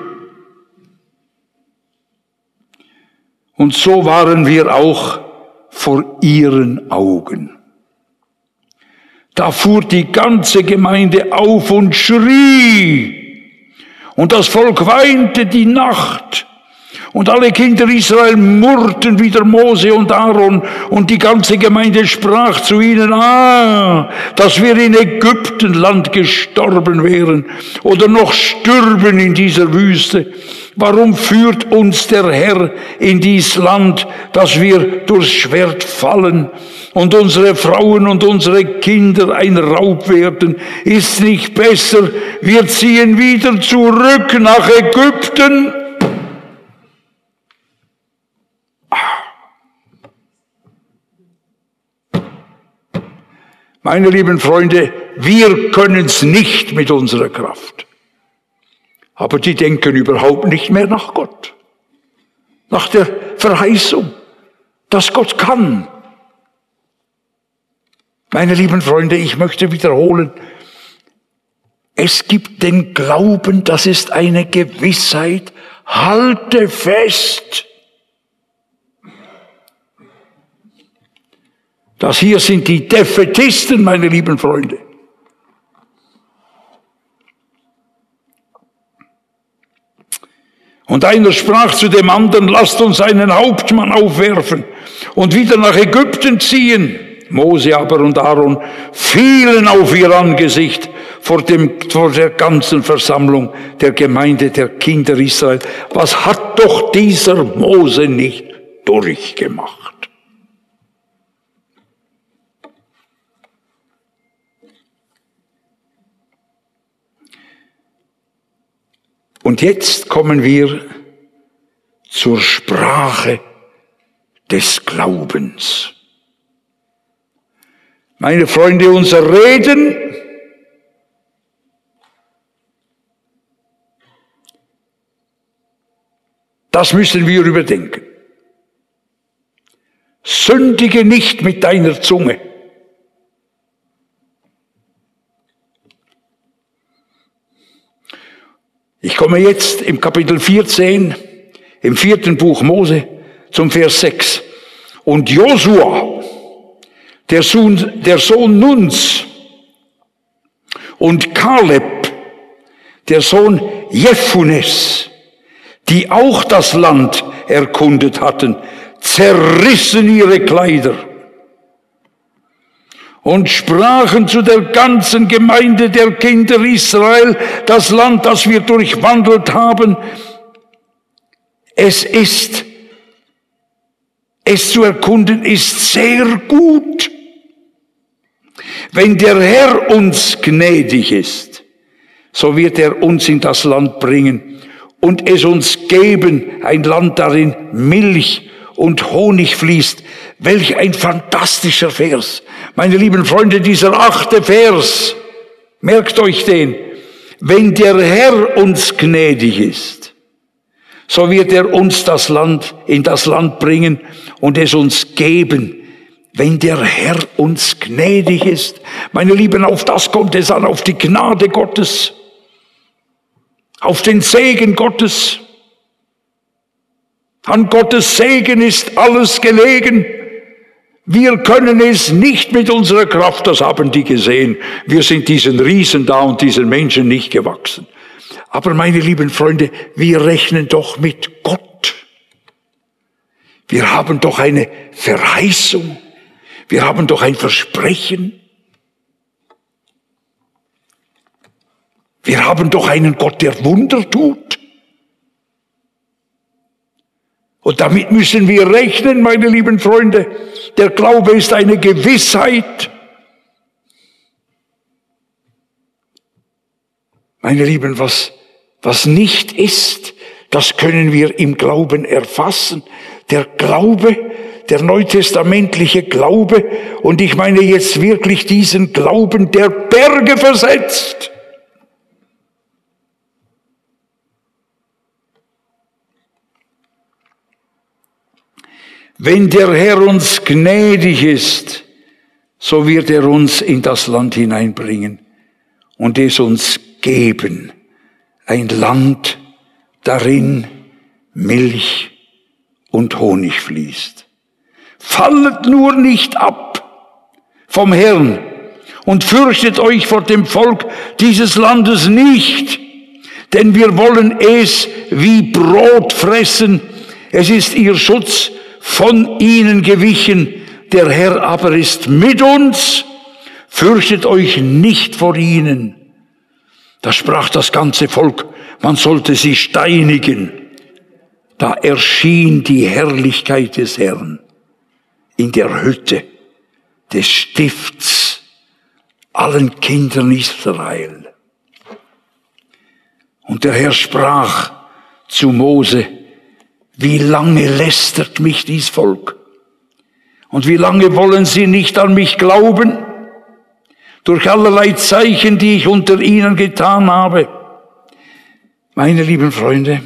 Und so waren wir auch vor ihren Augen. Da fuhr die ganze Gemeinde auf und schrie. Und das Volk weinte die Nacht. Und alle Kinder Israel murrten wider Mose und Aaron. Und die ganze Gemeinde sprach zu ihnen, dass wir in Ägyptenland gestorben wären oder noch stürben in dieser Wüste. Warum führt uns der Herr in dies Land, dass wir durchs Schwert fallen und unsere Frauen und unsere Kinder ein Raub werden? Ist nicht besser, wir ziehen wieder zurück nach Ägypten? Meine lieben Freunde, wir können es nicht mit unserer Kraft. Aber die denken überhaupt nicht mehr nach Gott. Nach der Verheißung, dass Gott kann. Meine lieben Freunde, ich möchte wiederholen, es gibt den Glauben, das ist eine Gewissheit. Halte fest. Das hier sind die Defätisten, meine lieben Freunde. Und einer sprach zu dem anderen, lasst uns einen Hauptmann aufwerfen und wieder nach Ägypten ziehen. Mose aber und Aaron fielen auf ihr Angesicht vor der ganzen Versammlung der Gemeinde der Kinder Israel. Was hat doch dieser Mose nicht durchgemacht? Und jetzt kommen wir zur Sprache des Glaubens. Meine Freunde, unser Reden das müssen wir überdenken. Sündige nicht mit deiner Zunge. Ich komme jetzt im Kapitel 14, im 4. Buch Mose, zum Vers 6. Und Josua, der Sohn Nuns, und Kaleb, der Sohn Jephunes, die auch das Land erkundet hatten, zerrissen ihre Kleider und sprachen zu der ganzen Gemeinde der Kinder Israel, das Land, das wir durchwandelt haben, es zu erkunden ist sehr gut. Wenn der Herr uns gnädig ist, so wird er uns in das Land bringen und es uns geben, ein Land, darin Milch und Honig fließt. Welch ein fantastischer Vers. Meine lieben Freunde, dieser 8. Vers, merkt euch den. Wenn der Herr uns gnädig ist, so wird er uns in das Land bringen und es uns geben. Wenn der Herr uns gnädig ist. Meine Lieben, auf das kommt es an, auf die Gnade Gottes, auf den Segen Gottes. An Gottes Segen ist alles gelegen. Wir können es nicht mit unserer Kraft, das haben die gesehen. Wir sind diesen Riesen da und diesen Menschen nicht gewachsen. Aber meine lieben Freunde, wir rechnen doch mit Gott. Wir haben doch eine Verheißung. Wir haben doch ein Versprechen. Wir haben doch einen Gott, der Wunder tut. Und damit müssen wir rechnen, meine lieben Freunde. Der Glaube ist eine Gewissheit. Meine Lieben, was nicht ist, das können wir im Glauben erfassen. Der Glaube, der neutestamentliche Glaube, und ich meine jetzt wirklich diesen Glauben, der Berge versetzt. Wenn der Herr uns gnädig ist, so wird er uns in das Land hineinbringen und es uns geben. Ein Land, darin Milch und Honig fließt. Fallet nur nicht ab vom Herrn und fürchtet euch vor dem Volk dieses Landes nicht, denn wir wollen es wie Brot fressen. Es ist ihr Schutz von ihnen gewichen, der Herr aber ist mit uns, fürchtet euch nicht vor ihnen. Da sprach das ganze Volk, man sollte sie steinigen. Da erschien die Herrlichkeit des Herrn in der Hütte des Stifts allen Kindern Israel. Und der Herr sprach zu Mose, wie lange lästert mich dies Volk? Und wie lange wollen sie nicht an mich glauben? durch allerlei Zeichen, die ich unter ihnen getan habe. Meine lieben Freunde,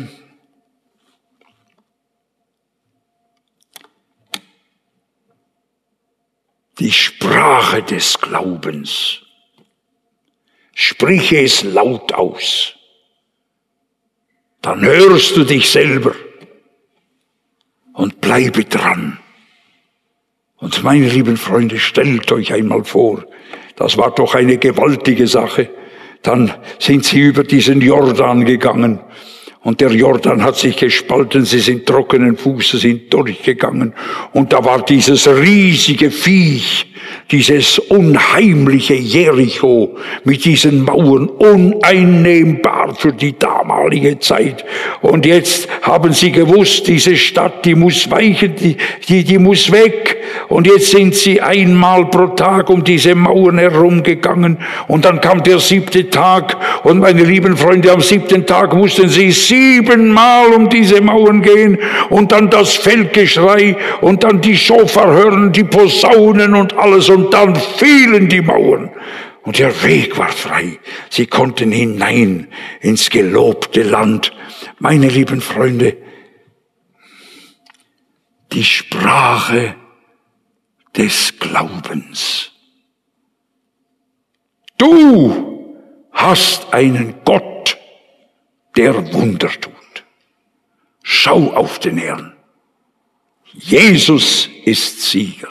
die Sprache des Glaubens. Sprich es laut aus. Dann hörst du dich selber und bleibe dran. Und meine lieben Freunde, stellt euch einmal vor, das war doch eine gewaltige Sache. Dann sind sie über diesen Jordan gegangen. Und der Jordan hat sich gespalten, sie sind trockenen Fußes, sind durchgegangen. Und da war dieses riesige Viech, dieses unheimliche Jericho mit diesen Mauern, uneinnehmbar für die damalige Zeit. Und jetzt haben sie gewusst, diese Stadt, die muss weichen, die muss weg. Und jetzt sind sie einmal pro Tag um diese Mauern herumgegangen. Und dann kam der 7. Tag. Und meine lieben Freunde, am 7. Tag mussten sie 7-mal um diese Mauern gehen. Und dann das Feldgeschrei. Und dann die Schofar hören, die Posaunen und alles. Und dann fielen die Mauern. Und der Weg war frei. Sie konnten hinein ins gelobte Land. Meine lieben Freunde, die Sprache des Glaubens. Du hast einen Gott, der Wunder tut. Schau auf den Herrn. Jesus ist Sieger.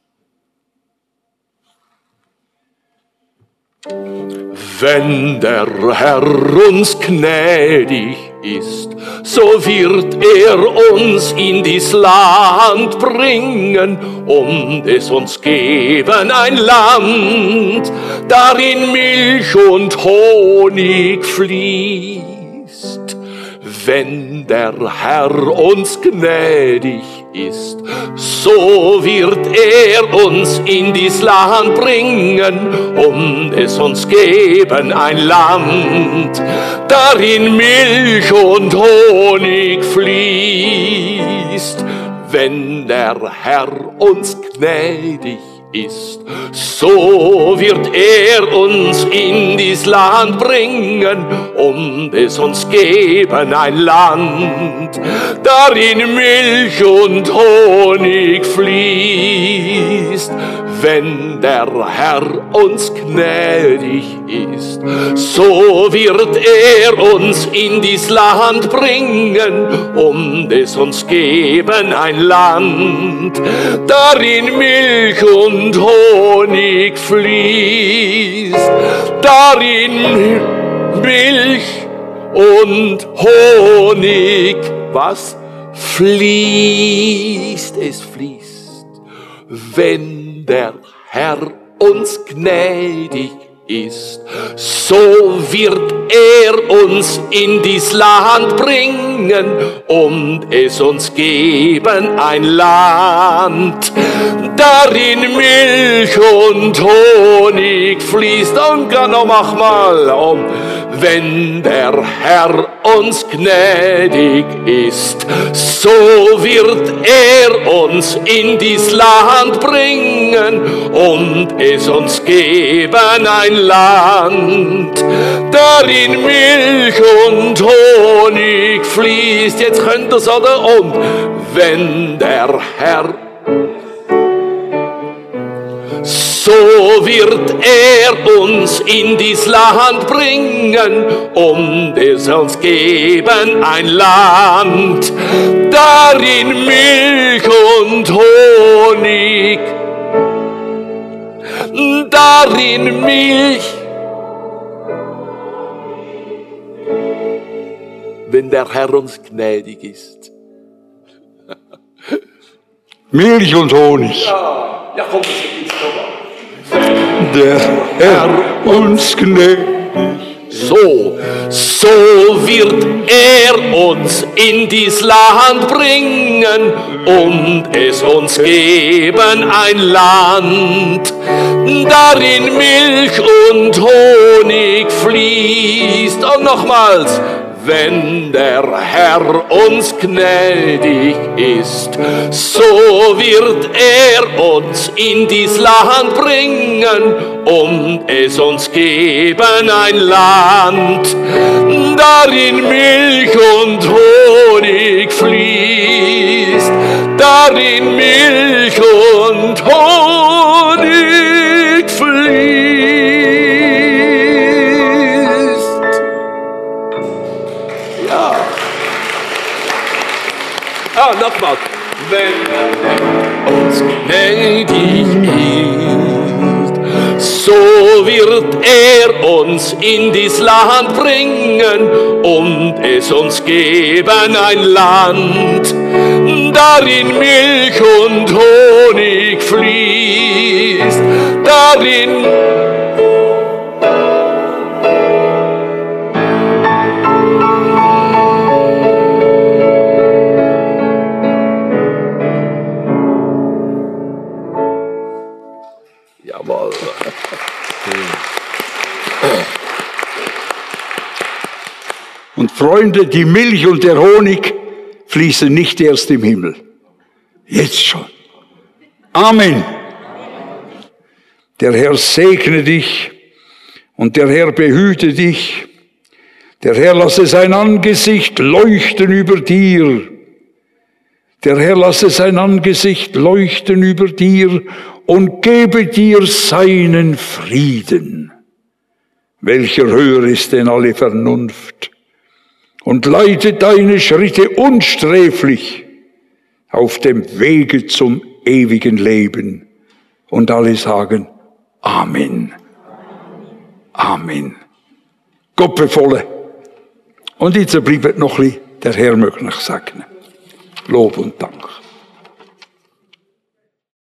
Wenn der Herr uns gnädig ist, so wird er uns in dies Land bringen und es uns geben, ein Land, darin Milch und Honig fließt. Wenn der Herr uns gnädig ist, so wird er uns in dies Land bringen und es uns geben, ein Land, darin Milch und Honig fließt. Wenn der Herr uns gnädig ist, so wird er uns in dies Land bringen und es uns geben, ein Land, darin Milch und Honig fließt. Wenn der Herr uns gnädig ist, so wird er uns in dies Land bringen und es uns geben, ein Land, darin Milch und Honig fließt, darin Milch und Honig, was fließt, es fließt. Wenn der Herr uns gnädig ist, so wird er uns in dies Land bringen und es uns geben, ein Land, darin Milch und Honig fließt. Und noch mal, wenn der Herr uns gnädig ist, so wird er uns in dies Land bringen und es uns geben, ein Land, darin Milch und Honig fließt. Jetzt könnt ihr's, oder? Und wenn der Herr, so wird er uns in dies Land bringen und es uns geben, ein Land, darin Milch und Honig, darin Milch. Wenn der Herr uns gnädig ist. Milch und Honig. Ja, komm, das ist nochmal. Der Herr uns gnädig. So wird er uns in dies Land bringen und es uns geben, ein Land, darin Milch und Honig fließt. Und nochmals, wenn der Herr uns gnädig ist, so wird er uns in dies Land bringen und es uns geben ein Land, darin Milch und Honig fließt, darin Milch und Honig fließt. Ja. Nochmal. Wenn er uns gnädig ist, so wird er uns in dies Land bringen und es uns geben ein Land, darin Milch und Honig fließt, darin Jawohl. Und Freunde, die Milch und der Honig fließen nicht erst im Himmel. Jetzt schon. Amen. Der Herr segne dich und der Herr behüte dich. Der Herr lasse sein Angesicht leuchten über dir. Der Herr lasse sein Angesicht leuchten über dir und gebe dir seinen Frieden, welcher höher ist denn alle Vernunft, und leite deine Schritte unsträflich auf dem Wege zum ewigen Leben. Und alle sagen Amen. Amen. Gott befohle. Und jetzt bleibt noch ein bisschen, der Herr möge euch segnen. Lob und Dank.